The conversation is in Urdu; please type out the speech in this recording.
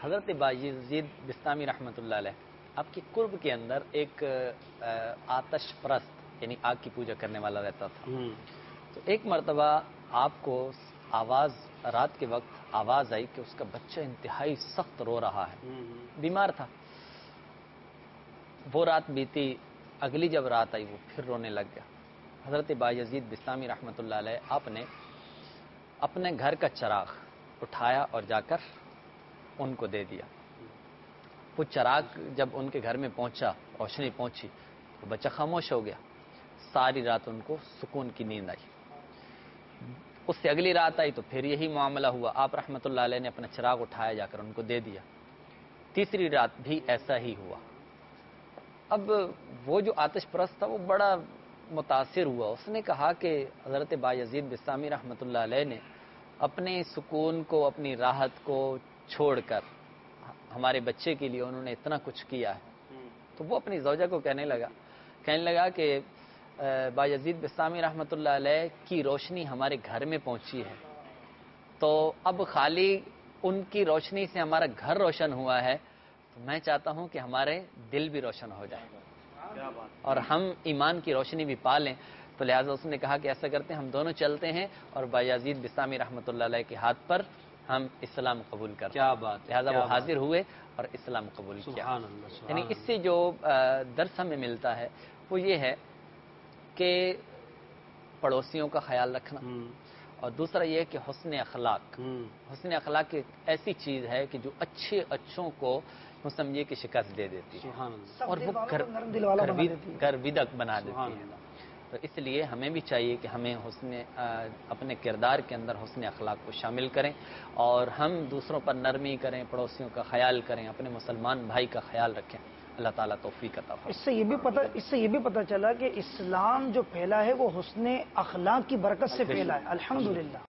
حضرت بایزید بستامی رحمۃ اللہ علیہ آپ کی قرب کے اندر ایک آتش پرست یعنی آگ کی پوجا کرنے والا رہتا تھا. تو ایک مرتبہ آپ کو رات کے وقت آواز آئی کہ اس کا بچہ انتہائی سخت رو رہا ہے, بیمار تھا. وہ رات بیتی, اگلی جب رات آئی وہ پھر رونے لگ گیا. حضرت بایزید بستامی رحمۃ اللہ علیہ آپ نے اپنے گھر کا چراغ اٹھایا اور جا کر ان کو دے دیا. وہ چراغ جب ان کے گھر میں پہنچا, روشنی پہنچی, تو بچہ خاموش ہو گیا. ساری رات ان کو سکون کی نیند آئی. اس سے اگلی رات آئی تو پھر یہی معاملہ ہوا. آپ رحمۃ اللہ علیہ نے اپنا چراغ اٹھایا, جا کر ان کو دے دیا. تیسری رات بھی ایسا ہی ہوا. اب وہ جو آتش پرست تھا وہ بڑا متاثر ہوا. اس نے کہا کہ حضرت بایزید بستامی رحمۃ اللہ علیہ نے اپنے سکون کو, اپنی راحت کو چھوڑ کر ہمارے بچے کے لیے انہوں نے اتنا کچھ کیا ہے. تو وہ اپنی زوجہ کو کہنے لگا کہ بایزید بستامی رحمۃ اللہ علیہ کی روشنی ہمارے گھر میں پہنچی ہے, تو اب خالی ان کی روشنی سے ہمارا گھر روشن ہوا ہے, تو میں چاہتا ہوں کہ ہمارے دل بھی روشن ہو جائے اور ہم ایمان کی روشنی بھی پا لیں. تو لہٰذا اس نے کہا کہ ایسا کرتے ہیں, ہم دونوں چلتے ہیں اور بایزید بستامی رحمۃ اللہ علیہ کے ہاتھ پر ہم اسلام قبول کرتے ہیں. لہٰذا وہ حاضر ہوئے اور اسلام قبول کیا. یعنی اس سے جو درس ہمیں ملتا ہے وہ یہ ہے کہ پڑوسیوں کا خیال رکھنا, اور دوسرا یہ کہ حسن اخلاق ایک ایسی چیز ہے کہ جو اچھوں کو سمجھے کہ شکست دے دیتی ہے اور وہ گرویدک بنا دیتی ہے. تو اس لیے ہمیں بھی چاہیے کہ ہمیں اپنے کردار کے اندر حسن اخلاق کو شامل کریں اور ہم دوسروں پر نرمی کریں, پڑوسیوں کا خیال کریں, اپنے مسلمان بھائی کا خیال رکھیں. اللہ تعالیٰ توفیق عطا فرمائے. اس سے یہ بھی پتہ چلا کہ اسلام جو پھیلا ہے وہ حسن اخلاق کی برکت سے پھیلا ہے. الحمدللہ.